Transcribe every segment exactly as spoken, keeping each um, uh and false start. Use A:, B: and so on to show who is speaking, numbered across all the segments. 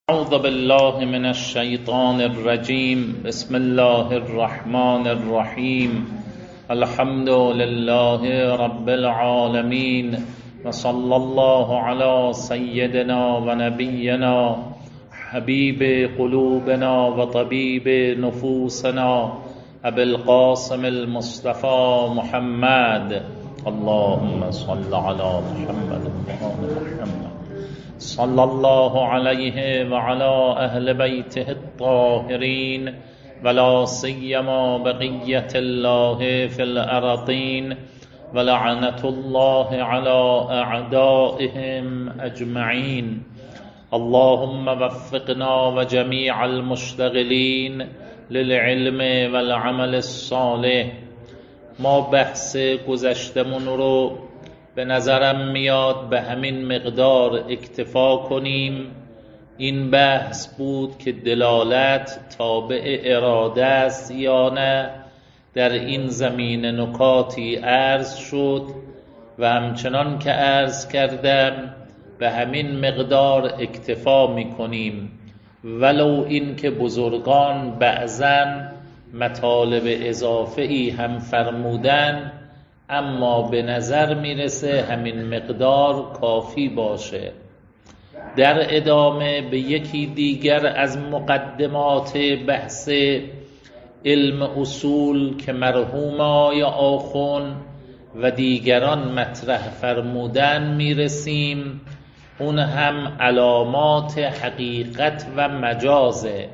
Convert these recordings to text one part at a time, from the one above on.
A: اعوذ بالله من الشیطان الرجیم. بسم الله الرحمن الرحیم. الحمد لله رب العالمین و صلی الله علی سیدنا و نبینا حبیب قلوبنا و طبیب نفوسنا ابی القاسم المصطفى محمد. اللهم صل علی محمد و آل محمد صلی الله علیه و علی اهل بیته الطاهرین ولا سیما بقیة الله فی الارضین ولعنة الله علی اعدائهم اجمعین. اللهم وفقنا و جمیع المشتغلین للعلم والعمل الصالح. ما بحث گذشتمون رو به نظرم میاد به همین مقدار اکتفا کنیم. این بحث بود که دلالت تابع اراده است یا نه. در این زمینه نکاتی عرض شد و همچنان که عرض کردم به همین مقدار اکتفا میکنیم، ولو این که بزرگان بعضاً مطالب اضافه ای هم فرمودن، اما به نظر میرسه همین مقدار کافی باشه. در ادامه به یکی دیگر از مقدمات بحث علم اصول که مرحوم آقای آخوند و دیگران مطرح فرمودن میرسیم. اون هم علامات حقیقت و مجازه.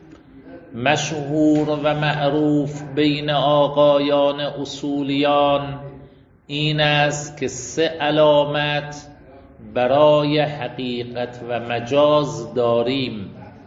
A: مشهور و معروف بین آقایان اصولیان این است که سه علامت برای حقیقت و مجاز داریم.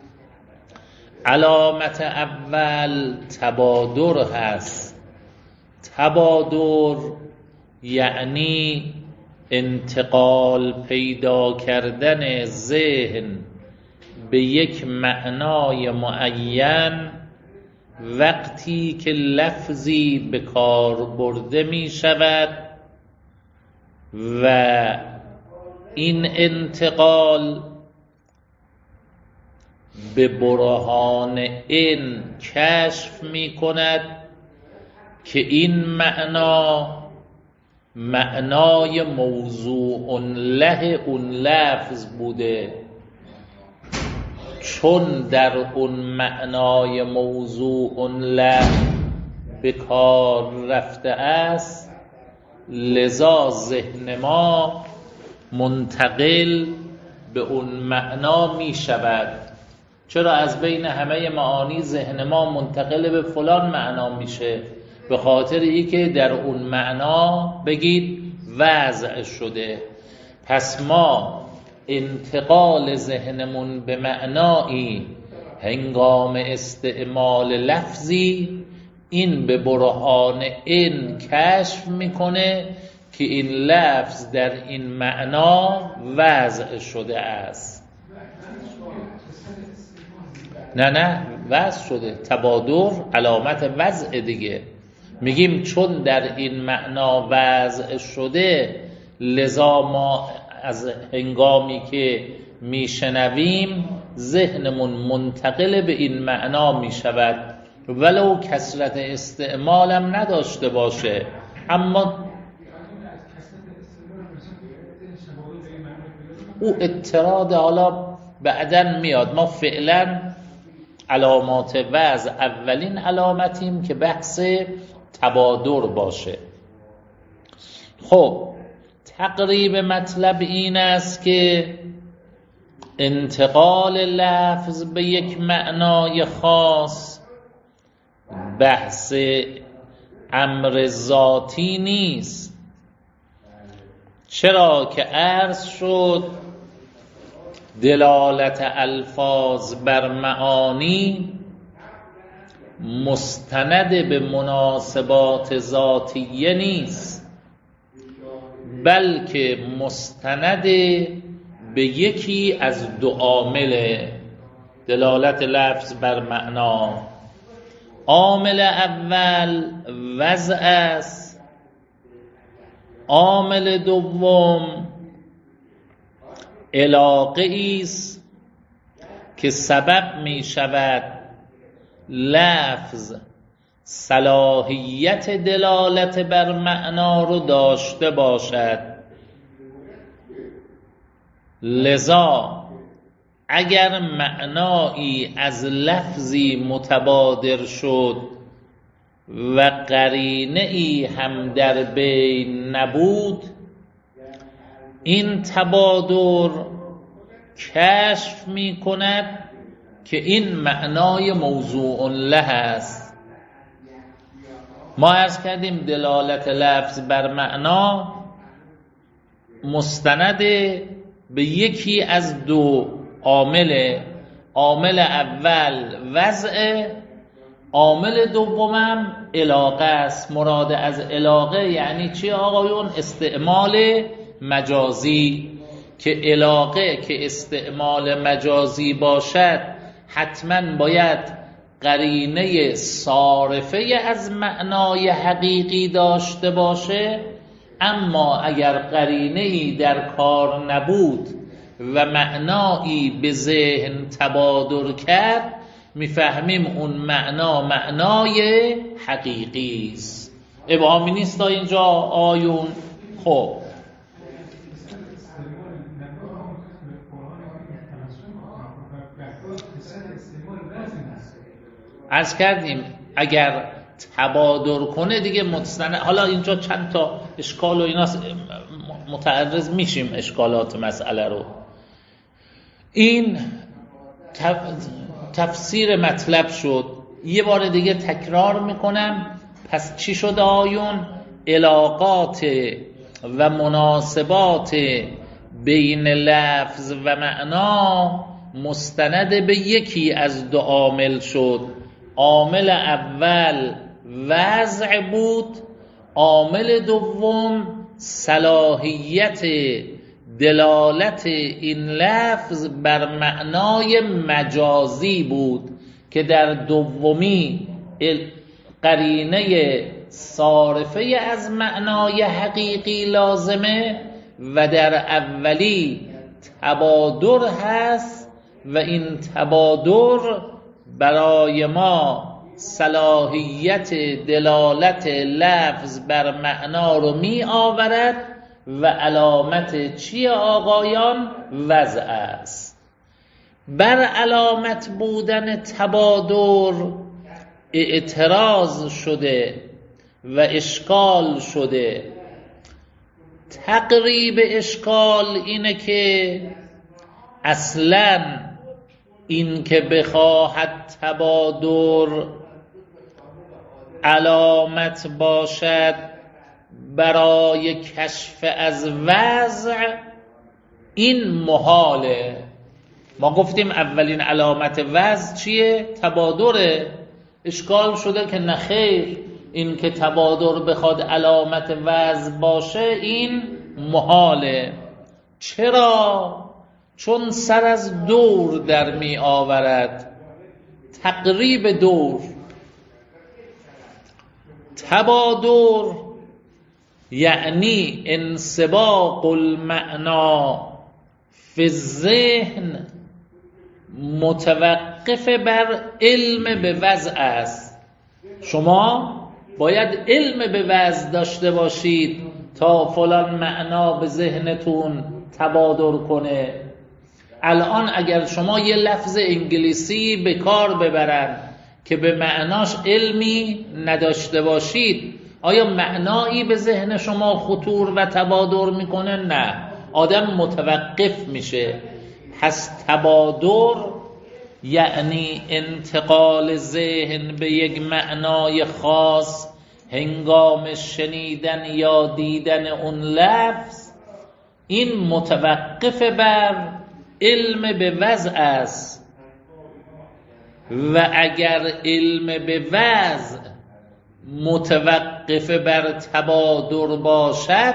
A: علامت اول تبادر هست. تبادر یعنی انتقال پیدا کردن ذهن به یک معنای معین وقتی که لفظی به کار برده می شود و این انتقال به برهان این کشف می کند که این معنا معنای موضوع له اون لفظ بوده. چون در اون معنای موضوع له به کار رفته است، لذا ذهن ما منتقل به اون معنا می شود. چرا از بین همه معانی ذهن ما منتقل به فلان معنا میشه؟ به خاطر ای که در اون معنا بگید وضع شده. پس ما انتقال ذهنمون به معنایی هنگام استعمال لفظی این به برهان این کشف میکنه که این لفظ در این معنا وضع شده است. نه نه وضع شده. تبادر علامت وضع دیگه. میگیم چون در این معنا وضع شده، لذا ما از هنگامی که میشنویم ذهنمون منتقل به این معنا میشود، ولو کثرت استعمالم نداشته باشه. اما او اعتراض حالا بعدن میاد. ما فعلا علامات وضع اولین علامتیم که بحث تبادر باشه. خب تقریب مطلب این است که انتقال لفظ به یک معنای خاص بحث امر ذاتی نیست. چرا که عرض شد دلالت الفاظ بر معانی مستند به مناسبات ذاتیه نیست، بلکه مستند به یکی از دو عامل دلالت لفظ بر معنا. عامل اول وضع است، عامل دوم علاقه ایست که سبب می شود لفظ صلاحیت دلالت بر معنا رو داشته باشد. لذا اگر معنایی از لفظی متبادر شد و قرینه ای هم در بین نبود، این تبادر کشف می کند که این معنای موضوع له است. ما عرض کردیم دلالت لفظ بر معنا مستند به یکی از دو عامل. عامل اول وضع، عامل دومم علاقه است. مراد از علاقه یعنی چی آقایون؟ استعمال مجازی. که علاقه که استعمال مجازی باشد حتما باید قرینه صارفه از معنای حقیقی داشته باشه. اما اگر قرینه‌ای در کار نبود و معنایی به ذهن تبادر کرد، میفهمیم اون معنا معنای حقیقی است. ابهامی نیست تا اینجا آیون؟ خب عرض کردیم اگر تبادر کنه دیگه مستند. حالا اینجا چند تا اشکال و اینا متعرض میشیم، اشکالات مسئله رو. این تفسیر مطلب شد. یه بار دیگه تکرار میکنم. پس چی شد آیون؟ علاقات و مناسبات بین لفظ و معنا مستند به یکی از دو عامل شد. عامل اول وضع بود، عامل دوم صلاحیت دلالت این لفظ بر معنای مجازی بود که در دومی قرینه صارفه از معنای حقیقی لازمه و در اولی تبادر هست و این تبادر برای ما صلاحیت دلالت لفظ بر معنا رو می آورد و علامت چی آقایان؟ وضع است. بر علامت بودن تبادر اعتراض شده و اشکال شده. تقریب اشکال اینه که اصلاً این که بخواهد تبادر علامت باشد برای کشف از وضع، این محاله. ما گفتیم اولین علامت وضع چیه؟ تبادره. اشکال شده که نخیر، این که تبادر بخواد علامت وضع باشه این محاله. چرا؟ چون سر از دور در می آورد. تقریب دور. تبادر یعنی انسباق المعنا فی الذهن متوقف بر علم به وضع است. شما باید علم به وضع داشته باشید تا فلان معنا به ذهنتون تبادر کنه. الان اگر شما یه لفظ انگلیسی به کار ببرن که به معناش علمی نداشته باشید، آیا معنایی به ذهن شما خطور و تبادر میکنه؟ نه، آدم متوقف میشه. پس تبادر یعنی انتقال ذهن به یک معنای خاص هنگام شنیدن یا دیدن اون لفظ، این متوقف بر علم به وضع است. و اگر علم به وضع متوقف بر تبادر باشد،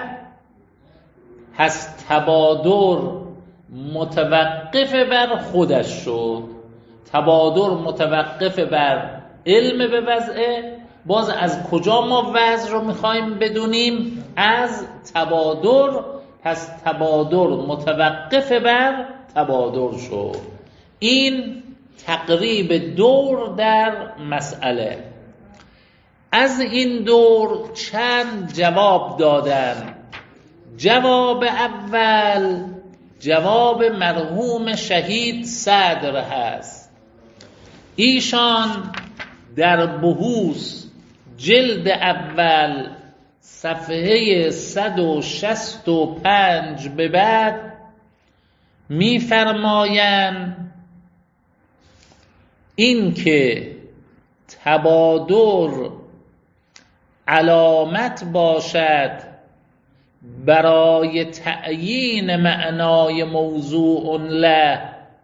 A: پس تبادر متوقف بر خودش شد. تبادر متوقف بر علم به وضعه. باز از کجا ما وضع رو میخوایم بدونیم؟ از تبادر. پس تبادر متوقف بر تبادر شد. این تقریب دور در مسئله. از این دور چند جواب دادن. جواب اول جواب مرحوم شهید صدر هست. ایشان در بحوث جلد اول صفحه صد و شصت و پنج به بعد می‌فرمایند این که تبادر علامت باشد برای تعیین معنای موضوع له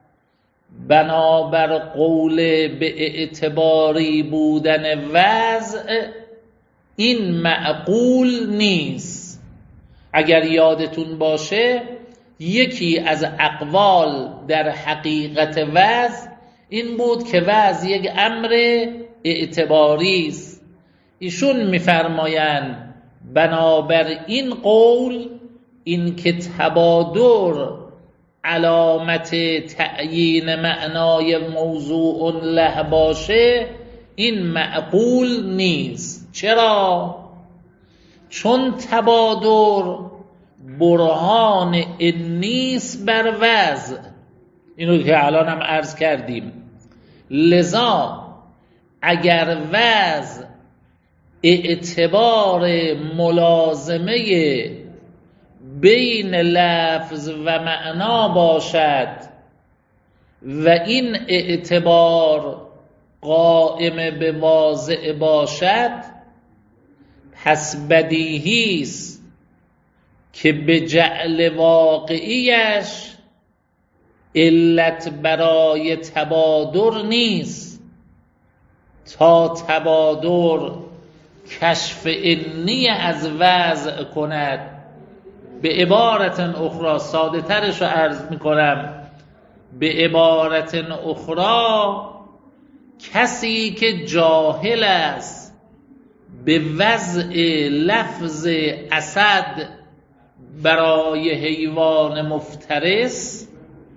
A: بنابر قول به اعتباری بودن وضع، این معقول نیست. اگر یادتون باشه یکی از اقوال در حقیقت وضع این بود که وضع یک امر اعتباری است. ایشون می‌فرمایند بنابر این قول این که تبادر علامت تعیین معنای موضوع له باشه این معقول نیست. چرا؟ چون تبادر برهان نیست بر وضع، اینو که الان هم عرض کردیم. لذا اگر وضع اعتبار ملازمه بین لفظ و معنا باشد و این اعتبار قائم به واضع باشد، پس بدیهی است که به جعل واقعیش علت برای تبادر نیست تا تبادر کشف انی از وضع کند. به عبارت اخرى، ساده ترش رو عرض میکنم، به عبارت اخرى کسی که جاهل است به وضع لفظ اسد برای حیوان مفترس،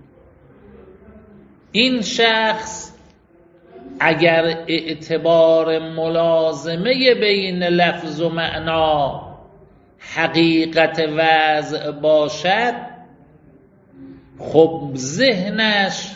A: این شخص اگر اعتبار ملازمه بین لفظ و معنا حقیقت وضع باشد، خب ذهنش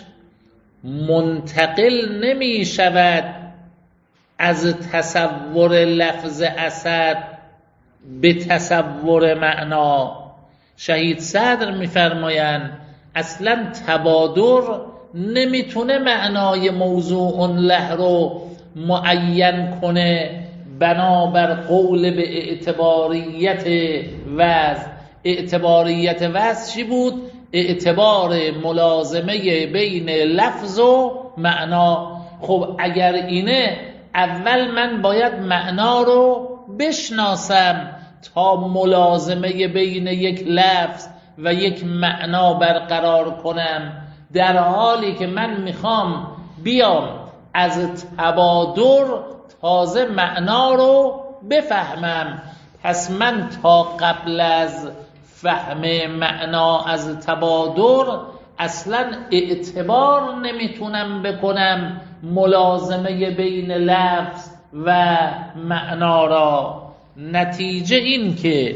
A: منتقل نمی شود از تصور لفظ اسد به تصور معنا. شهید صدر می‌فرمایند اصلا تبادر نمیتونه معنای موضوع له رو معین کنه بنابر قول به اعتباریت وضع. اعتباریت وضع چی بود؟ اعتبار ملازمه بین لفظ و معنا. خب اگر اینه، اول من باید معنا رو بشناسم تا ملازمه بین یک لفظ و یک معنا برقرار کنم، در حالی که من میخوام بیام از تبادر تازه معنا رو بفهمم. پس من تا قبل از فهم معنا از تبادر اصلا اعتبار نمیتونم بکنم ملازمه بین لفظ و معنا را. نتیجه این که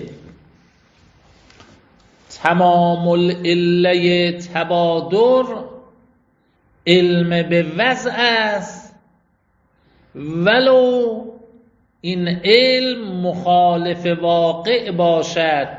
A: تمام العله تبادر علم به وضع است، ولو این علم مخالف واقع باشد.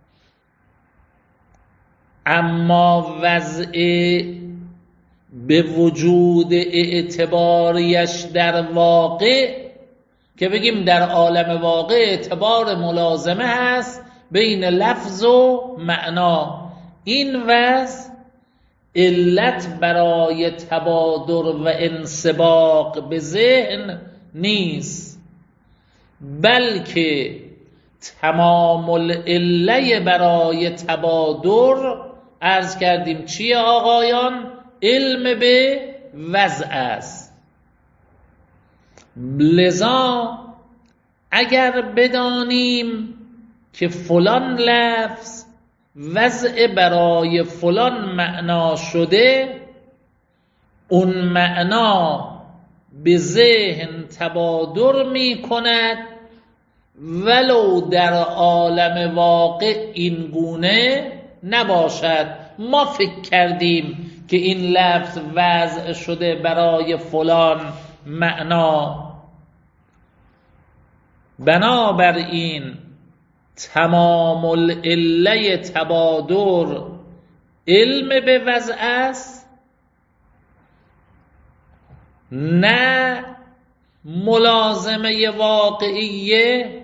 A: اما وضع به وجود اعتباریش در واقع، که بگیم در عالم واقع اعتبار ملازمه هست بین لفظ و معنا، این وضع علت برای تبادر و انسباق به ذهن نیست، بلکه تمام العله برای تبادر عرض کردیم چیه آقایان؟ علم به وضع است. لذا اگر بدانیم که فلان لفظ وضع برای فلان معنا شده، اون معنا به ذهن تبادر می کند ولو در عالم واقع این گونه نباشد. ما فکر کردیم که این لفظ وضع شده برای فلان معنا، بنابراین تمام العله تبادر علم به وضع است، نه ملازمه واقعیه.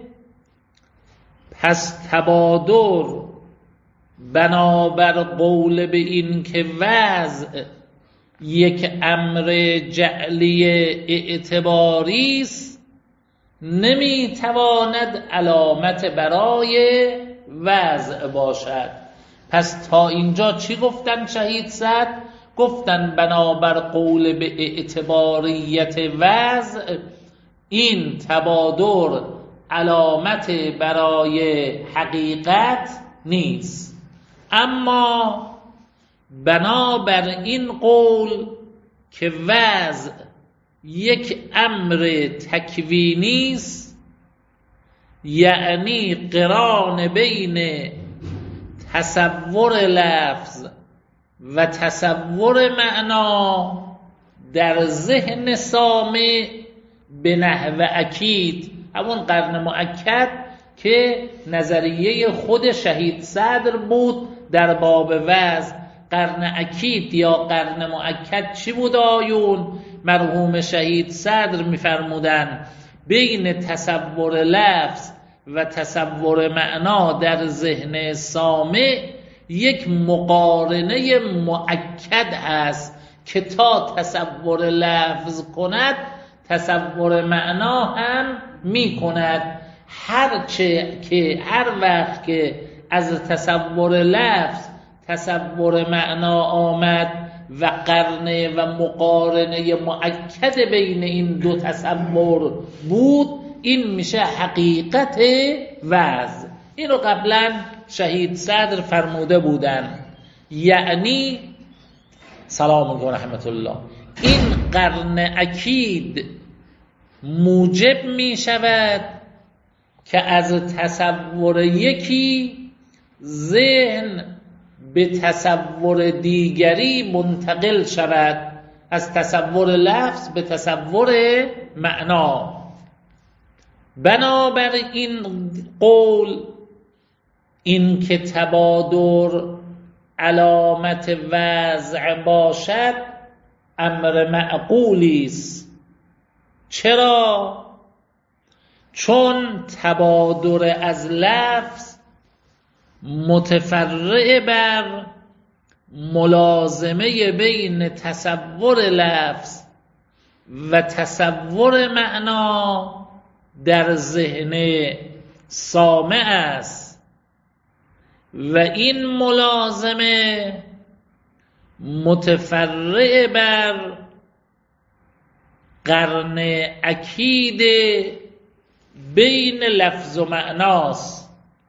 A: پس تبادر بنابر قول به این که وضع یک امر جعلی اعتباری است نمیتواند علامت برای وضع باشد. پس تا اینجا چی گفتن شهید صدر؟ گفتن بنابر قول به اعتباریت وضع این تبادر علامت برای حقیقت نیست، اما بنابر این قول که وضع یک امر تکوینی است، یعنی قران بین تصور لفظ و تصور معنا در ذهن سامع به نحو اکید، همون قرن مؤکد که نظریه خود شهید صدر بود در باب وضع. قرن اکید یا قرن مؤکد چی بود آیون؟ مرحوم شهید صدر می‌فرمودند بین تصور لفظ و تصور معنا در ذهن سامع یک مقارنه مؤکد هست که تا تصور لفظ کند تصور معنا هم می کند. هرچه که هر وقت که از تصور لفظ تصور معنا آمد و قرنه و مقارنه مؤکد بین این دو تصور بود، این میشه حقیقت وضع. این رو قبلا شهید صدر فرموده بودن. یعنی سلام علیکم رحمت الله، این قرن اکید موجب می شود که از تصور یکی ذهن به تصور دیگری منتقل شود، از تصور لفظ به تصور معنا. بنابر این قول این که تبادر علامت وضع باشد امر معقولی است. چرا؟ چون تبادر از لفظ متفرع بر ملازمه بین تصور لفظ و تصور معنا در ذهن سامع است و این ملازمه متفرع بر قرن اکید بین لفظ و معناست.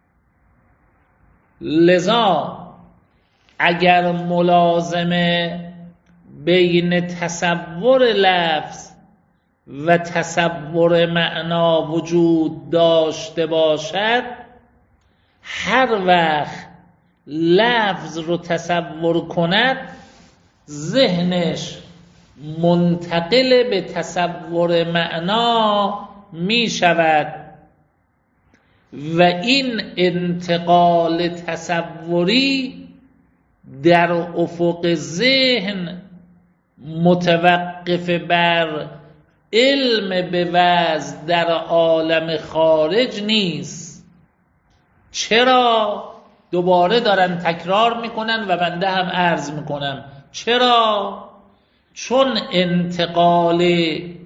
A: لذا اگر ملازمه بین تصور لفظ و تصور معنا وجود داشته باشد، هر وقت لفظ رو تصور کند ذهنش منتقل به تصور معنا می شود و این انتقال تصوری در افق ذهن متوقف بر علم به وضع در عالم خارج نیست. چرا؟ دوباره دارن تکرار میکنن و بنده هم عرض میکنم چرا؟ چون انتقال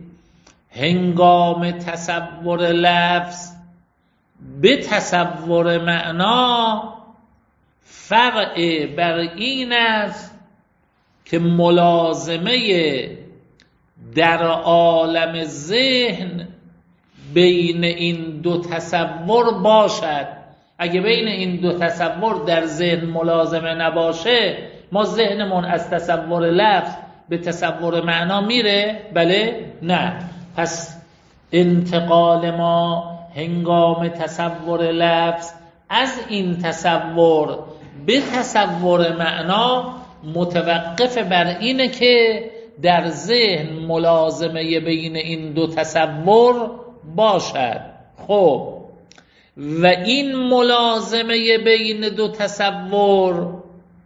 A: هنگام تصور لفظ به تصور معنا فرع بر این است که ملازمه در عالم ذهن بین این دو تصور باشد. اگه بین این دو تصور در ذهن ملازمه نباشه، ما ذهنمون از تصور لفظ به تصور معنا میره؟ بله؟ نه. پس انتقال ما هنگام تصور لفظ از این تصور به تصور معنا متوقف بر اینه که در ذهن ملازمه بین این دو تصور باشد. خب و این ملازمه بین دو تصور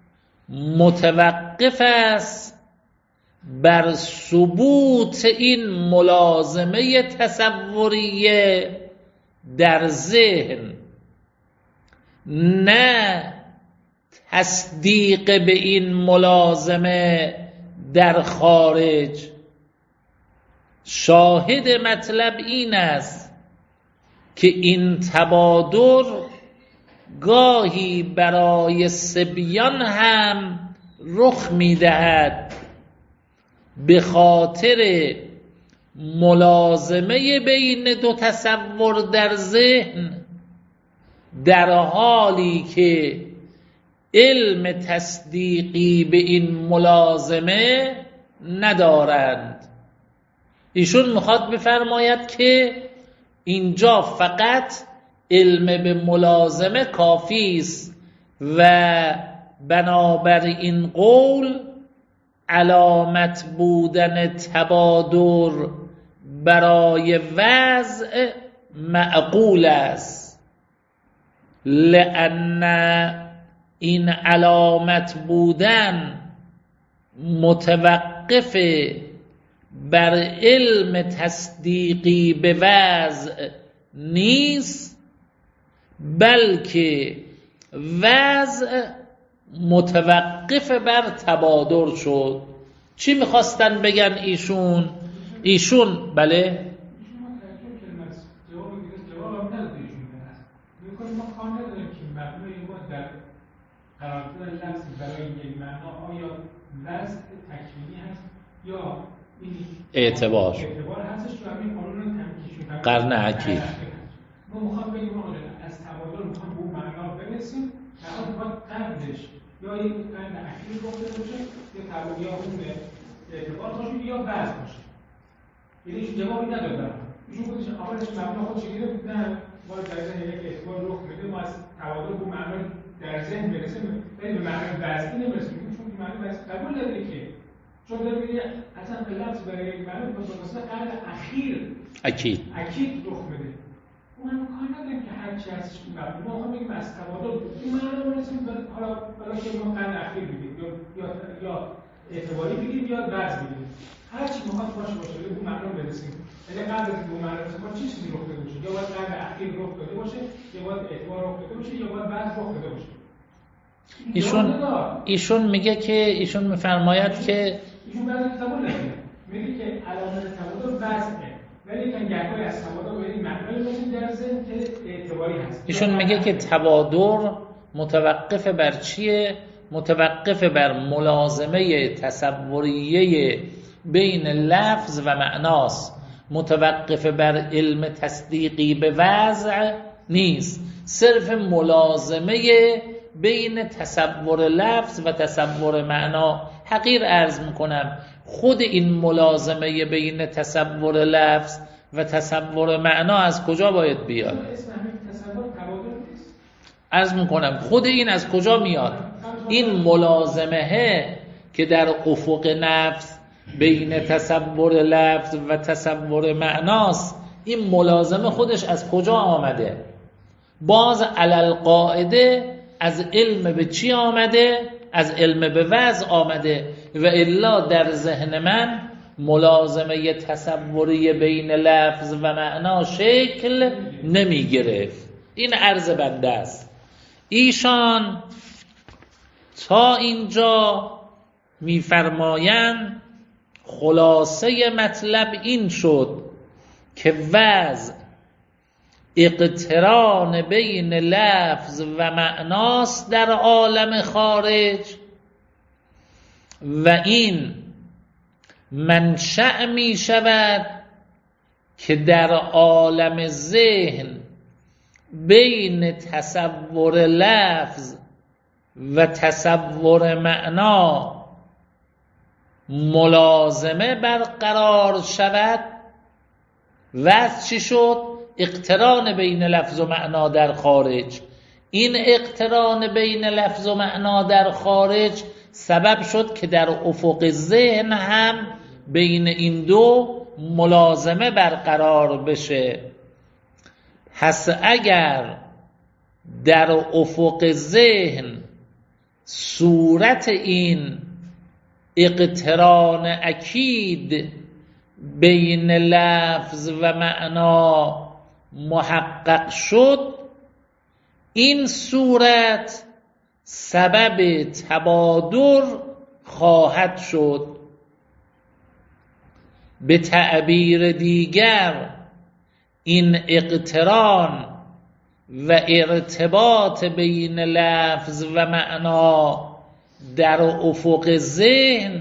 A: متوقف است بر ثبوت این ملازمه تصوریه در ذهن، نه تصدیق به این ملازمه در خارج. شاهد مطلب این است که این تبادر گاهی برای صبیان هم رخ می‌دهد به خاطر ملازمه بین دو تصور در ذهن، در حالی که علم تصدیقی به این ملازمه ندارند. ایشون میخواد بفرماید که اینجا فقط علم به ملازمه کافی است و بنابر این قول علامت بودن تبادر برای وضع معقول است، لأن این علامت بودن متوقف بر علم تصدیقی به وضع نیست، بلکه وضع متوقف بر تبادر شد. چی میخواستن بگن ایشون؟ ایشون بله
B: قرارداد لفظ برای یک معنا آیا وضع تکوینی هست یا این
A: اعتبار
B: اعتبار هستش تو همین قانون تمکیشون
A: قرن عکیل.
B: ما میخوام بگیم آقا از تبادل میخوام به اون معنا برسیم، معنا باید قبلش یا یک قرن عکیل گفته باشه یا تبادل یا اون اعتبار باشه یا وضع باشه. یعنی هیچ جوابی نداره برام. ایشون خودش اولش معنا خودش گیره نه ما در ذهن یک اعتبار رخ میده، ما از تبادل به معنا در ذهن برسیم ولی به معنی وضعی نمیرسیم، چون که معنی وضعی قبول نداری که چون داره میگه اصلا لفظ برای یک معنی بسیار قرن اخیر
A: اکید
B: اکید رخ میده. اون هم کار نداریم که هر چی هستش این معنی ما هم بگیم از تبادل این معنی رو برسیم حالا حالا که ما قرن اخیر بگیم یا یا یا اعتباری بگیم یا وضع بگیم، هر چی میخواد باشه باشه به اون معنی برسیم. یعنی قبل از اون معنی برسیم چه چیزی رخ داده باشه، یا باید قرن اخیر رخ داده باشه یا باید اعتبار رخ داده باشه یا باید وضع رخ داده باشه.
A: ایشون ایشون میگه که ایشون میفرماید که
B: ایشون بعضی تبادل نمیگه، میگه که علامت تبادل وضعه، ولی که گهگاهی از تبادل به این معنی میشه در ذهن که اعتباری هست.
A: ایشون میگه که تبادر متوقف بر چیه؟ متوقف بر ملازمه تصوریه بین لفظ و معناست، متوقف بر علم تصدیقی به وضع نیست، صرف ملازمه بین تصور لفظ و تصور معنا. حقیر عرض میکنم خود این ملازمه بین تصور لفظ و تصور معنا از کجا باید بیاد؟ عرض میکنم خود این از کجا میاد؟ این ملازمه که در افق نفس بین تصور لفظ و تصور معناست، این ملازمه خودش از کجا آمده؟ باز علل قاعده از علم به چی آمده؟ از علم به وضع آمده و الا در ذهن من ملازمه تصوری بین لفظ و معنا شکل نمی گرفت. این عرض بنده است. ایشان تا اینجا میفرمایند خلاصه مطلب این شد که وضع اقتران بین لفظ و معناست در عالم خارج و این منشأ می شود که در عالم ذهن بین تصور لفظ و تصور معنا ملازمه برقرار شود. وصل چی شد؟ اقتران بین لفظ و معنا در خارج. این اقتران بین لفظ و معنا در خارج سبب شد که در افق ذهن هم بین این دو ملازمه برقرار بشه. پس اگر در افق ذهن صورت این اقتران اکید بین لفظ و معنا محقق شد، این صورت سبب تبادر خواهد شد. به تعبیر دیگر این اقتران و ارتباط بین لفظ و معنا در افق ذهن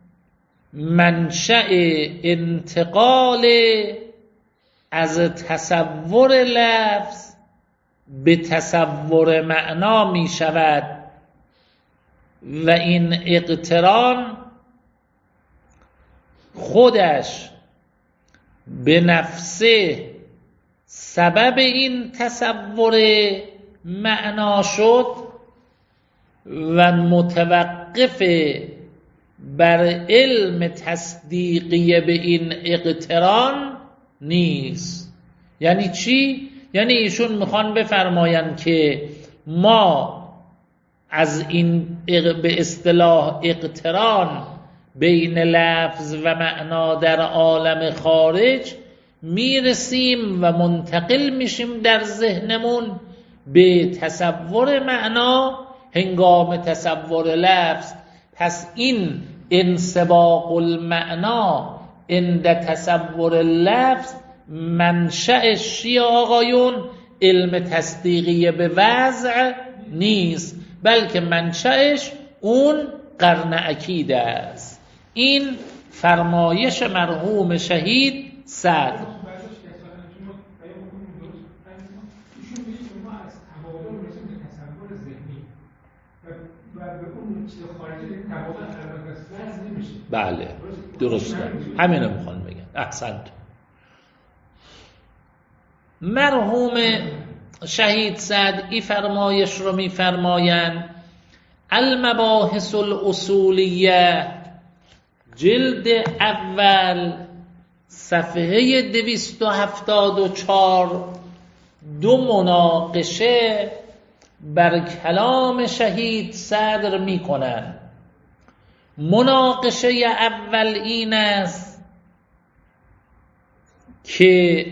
A: منشأ انتقال از تصور لفظ به تصور معنا می شود و این اقتران خودش به نفسه سبب این تصور معنا شد و متوقف بر علم تصدیقی به این اقتران نیست. یعنی چی؟ یعنی ایشون میخوان بفرماین که ما از این به اصطلاح اقتران بین لفظ و معنا در عالم خارج میرسیم و منتقل میشیم در ذهنمون به تصور معنا هنگام تصور لفظ. پس این انسباق المعنا عند تصور لفظ منشأش چیه آقایون؟ علم تصدیقی به وضع نیست، بلکه منشأش اون قرن عکید است. این فرمایش مرحوم شهید سعد. بله درسته، همینو میخوان بگن. احسنت. مرحوم شهید سعد این فرمایش رو میفرمایند: المباحث الاصولیه، جلد اول، صفحه دویست و هفتاد و چهار، دو مناقشه بر کلام شهید صدر می کنند. مناقشه اول این است که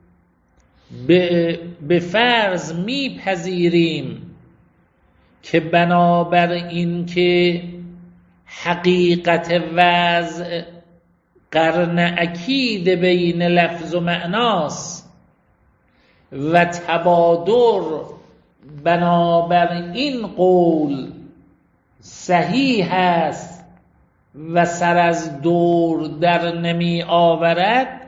A: به, به فرض میپذیریم که بنابر این که حقیقت وضع قرن اکید بین لفظ و معناست و تبادر بنابر این قول صحیح است و سر از دور در نمی آورد.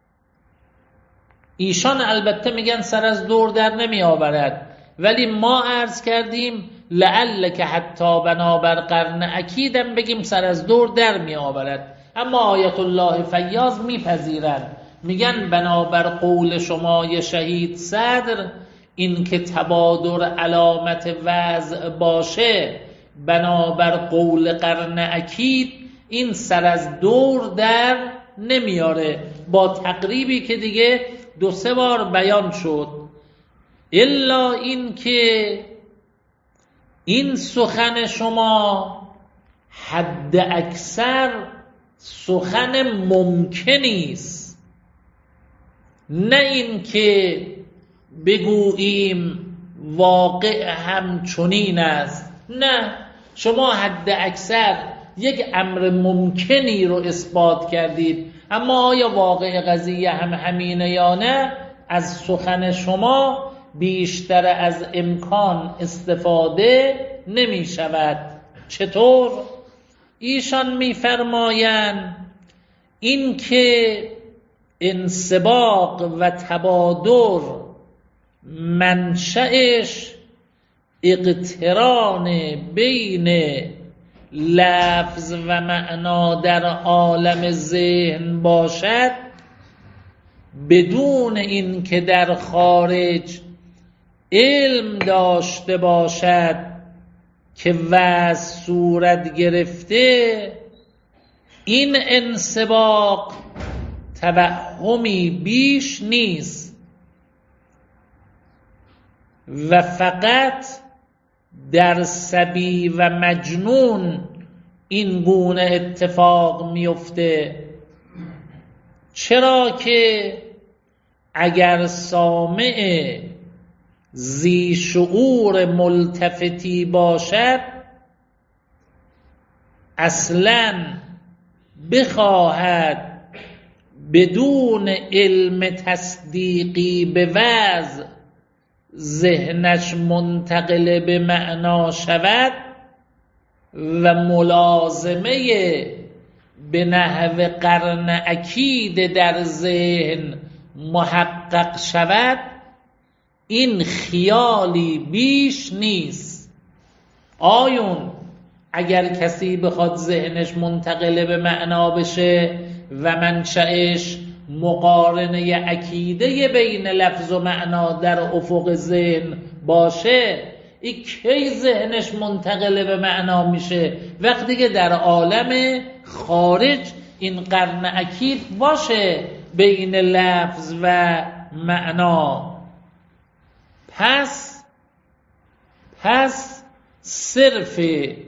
A: ایشان البته میگن سر از دور در نمی آورد، ولی ما عرض کردیم لعل که حتی بنابر قرن اکیدم بگیم سر از دور در می آورد. اما آیت الله فیاض میپذیرند، میگن بنابر قول شما شهید صدر این که تبادر علامت وضع باشه، بنابر قول قرن اکید این سر از دور در نمیاره. با تقریبی که دیگه دو سه بار بیان شد، الا این که این سخن شما حد اکثر سخن ممکنی است، نه این که بگوییم واقع همچنین است. نه، شما حد اکثر یک امر ممکنی رو اثبات کردید، اما آیا واقع قضیه هم همینه یا نه؟ از سخن شما بیشتر از امکان استفاده نمی شود. چطور؟ ایشان می فرمایند این که انسباق و تبادر منشأش اقتران بین لفظ و معنا در عالم ذهن باشد بدون این که در خارج علم داشته باشد که وضع صورت گرفته، این انسباق توهمی بیش نیست و فقط در صبی و مجنون این گونه اتفاق میفته. چرا که اگر سامع ذی شعور ملتفتی باشد اصلاً بخواهد بدون علم تصدیقی به وضع ذهنش منتقل به معنا شود و ملازمه به نحو قرن اکید در ذهن محقق شود، این خیالی بیش نیست. آیون اگر کسی بخواد ذهنش منتقل به معنا بشه و منشأش مقارنه عقیده بین لفظ و معنا در افق ذهن باشه، این کی ذهنش منتقل به معنا میشه؟ وقتی که در عالم خارج این قرن عقید باشه بین لفظ و معنا. پس پس صرف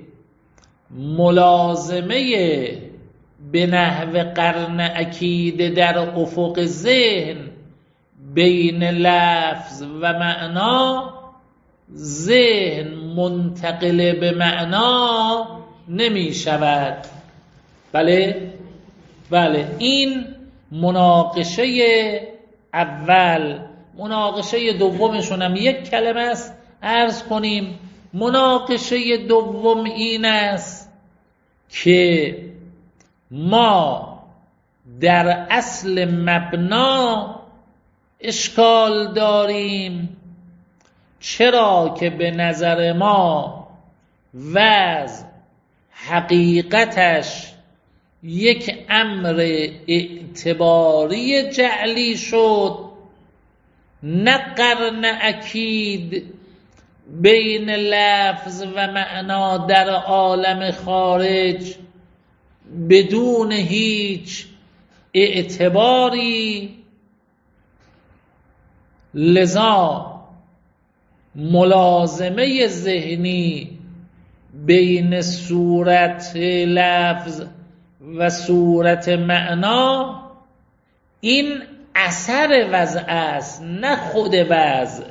A: ملازمه به نحو قرن عقید در افق ذهن بین لفظ و معنا، ذهن منتقل به معنا نمی شود. بله بله این مناقشه اول. مناقشه دومشون هم یک کلمه است عرض کنیم. مناقشه دوم این است که ما در اصل مبنا اشکال داریم، چرا که به نظر ما وضع حقیقتش یک امر اعتباری جعلی شد، نه قرن اکید بین لفظ و معنا در عالم خارج بدون هیچ اعتباری. لذا ملازمه ذهنی بین صورت لفظ و صورت معنا این اثر وضع است، نه خود وضع.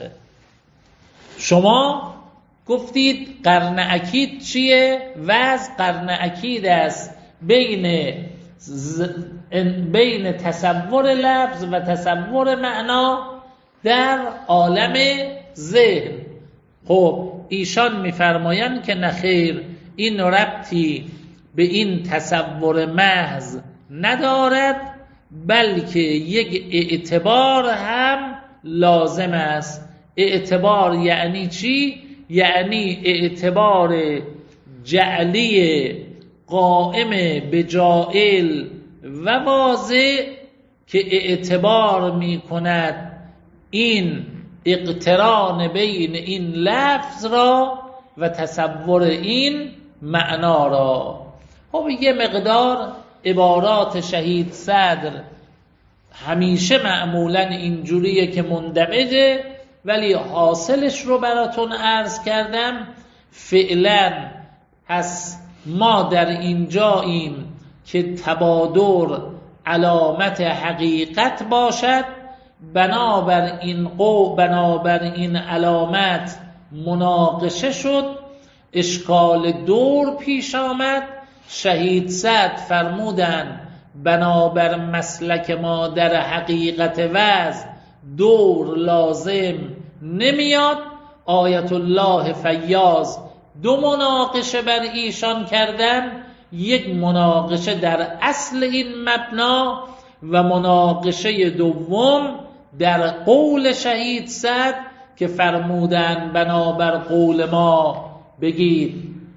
A: شما گفتید قرن اکید چیه؟ وضع قرن اکید است بین ز... بین تصور لفظ و تصور معنا در عالم ذهن. خب ایشان میفرمایند که نخیر، این ربطی به این تصور محض ندارد، بلکه یک اعتبار هم لازم است. اعتبار یعنی چی؟ یعنی اعتبار جعلی قائم به جائل و واضح که اعتبار می کند این اقتران بین این لفظ را و تصور این معنا را. خب یه مقدار عبارات شهید صدر همیشه معمولا اینجوریه که مندمجه، ولی حاصلش رو براتون عرض کردم. فعلا پس ما در اینجاییم که تبادر علامت حقیقت باشد، بنابر این قو بنابر این علامت مناقشه شد، اشکال دور پیش آمد. شهید صدر فرمودن بنابر مسلک ما در حقیقت وضع دور لازم نمیاد. آیت الله فیاض دو مناقشه بر ایشان کردن، یک مناقشه در اصل این مبنا و مناقشه دوم در قول شهید صدر که فرمودن بنابر قول ما بگید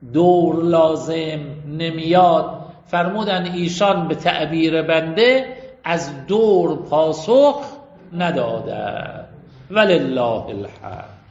A: دور لازم نمیاد. فرمودن ایشان به تعبیر بنده از دور پاسخ نداده. ولله الحمد.